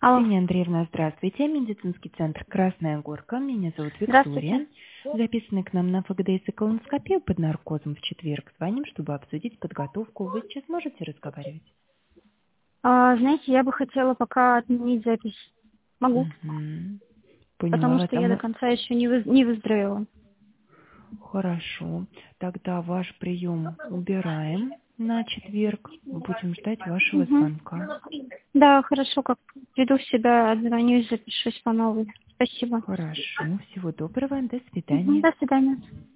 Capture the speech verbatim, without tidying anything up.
Алло. Ксения Андреевна, здравствуйте. Медицинский центр «Красная горка». Меня зовут Здравствуйте. Виктория. Записаны к нам на ФГДС и колоноскопию под наркозом в четверг. Звоним, чтобы обсудить подготовку. Вы сейчас можете разговаривать? А, знаете, я бы хотела пока отменить запись. Могу, Угу. Поняла потому вас. что А я до мы... конца еще не, выз- не выздоровела. Хорошо. Тогда ваш прием убираем на четверг. Будем ждать вашего Угу. звонка. Да, хорошо, как приду в себя, отзвонюсь, запишусь по новой. Спасибо. Хорошо. Всего доброго. До Мгм, свидания. до свидания.